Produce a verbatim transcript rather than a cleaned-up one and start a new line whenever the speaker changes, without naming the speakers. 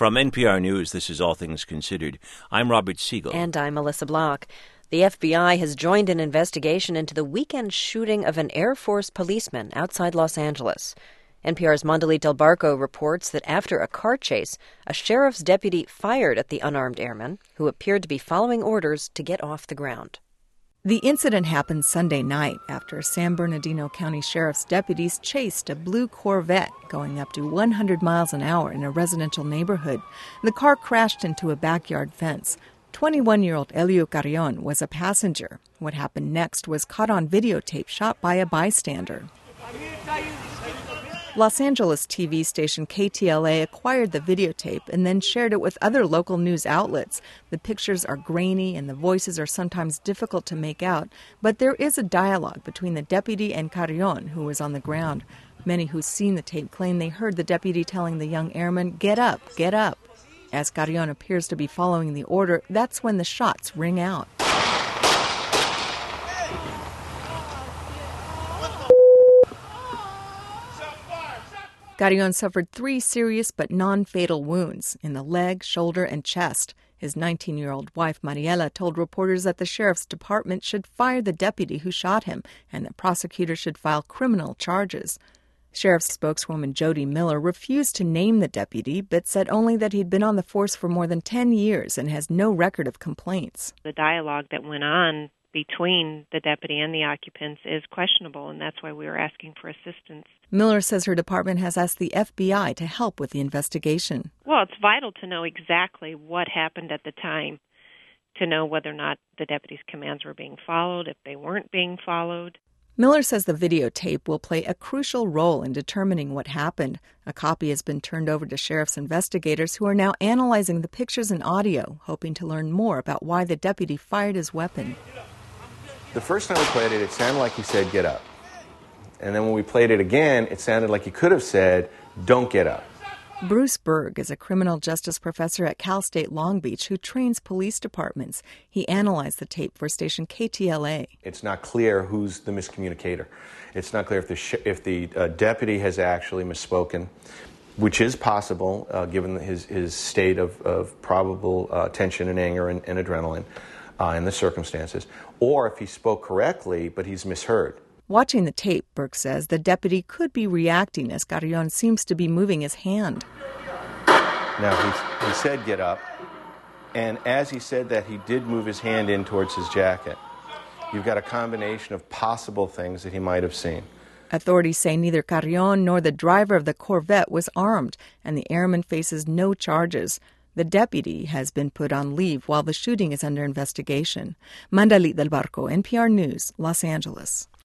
From N P R News, this is All Things Considered. I'm Robert Siegel.
And I'm Melissa Block. The F B I has joined an investigation into the weekend shooting of an Air Force policeman outside Los Angeles. N P R's Mondalit Del Barco reports that after a car chase, a sheriff's deputy fired at the unarmed airman, who appeared to be following orders to get off the ground.
The incident happened Sunday night after San Bernardino County Sheriff's deputies chased a blue Corvette going up to one hundred miles an hour in a residential neighborhood. The car crashed into a backyard fence. twenty-one-year-old Elio Carrion was a passenger. What happened next was caught on videotape shot by a bystander. Los Angeles T V station K T L A acquired the videotape and then shared it with other local news outlets. The pictures are grainy and the voices are sometimes difficult to make out, but there is a dialogue between the deputy and Carrion, who was on the ground. Many who've seen the tape claim they heard the deputy telling the young airman, "Get up, get up." As Carrion appears to be following the order, that's when the shots ring out. Carrion suffered three serious but non-fatal wounds in the leg, shoulder, and chest. His nineteen-year-old wife, Mariela, told reporters that the sheriff's department should fire the deputy who shot him and that prosecutors should file criminal charges. Sheriff's spokeswoman Jody Miller refused to name the deputy, but said only that he'd been on the force for more than ten years and has no record of complaints.
The dialogue that went on between the deputy and the occupants is questionable, and that's why we were asking for assistance.
Miller says her department has asked the F B I to help with the investigation.
Well, it's vital to know exactly what happened at the time, to know whether or not the deputy's commands were being followed, if they weren't being followed.
Miller says the videotape will play a crucial role in determining what happened. A copy has been turned over to sheriff's investigators who are now analyzing the pictures and audio, hoping to learn more about why the deputy fired his weapon.
The first time we played it, it sounded like he said, "Get up." And then when we played it again, it sounded like he could have said, "Don't get up."
Bruce Berg is a criminal justice professor at Cal State Long Beach who trains police departments. He analyzed the tape for station K T L A.
It's not clear who's the miscommunicator. It's not clear if the sh- if the uh, deputy has actually misspoken, which is possible uh, given his, his state of, of probable uh, tension and anger and, and adrenaline uh, in the circumstances, or if he spoke correctly but he's misheard.
Watching the tape, Burke says, the deputy could be reacting as Carrion seems to be moving his hand.
Now, he, he said, "Get up," and as he said that, he did move his hand in towards his jacket. You've got a combination of possible things that he might have seen.
Authorities say neither Carrion nor the driver of the Corvette was armed, and the airman faces no charges. The deputy has been put on leave while the shooting is under investigation. Mondalit Del Barco, N P R News, Los Angeles.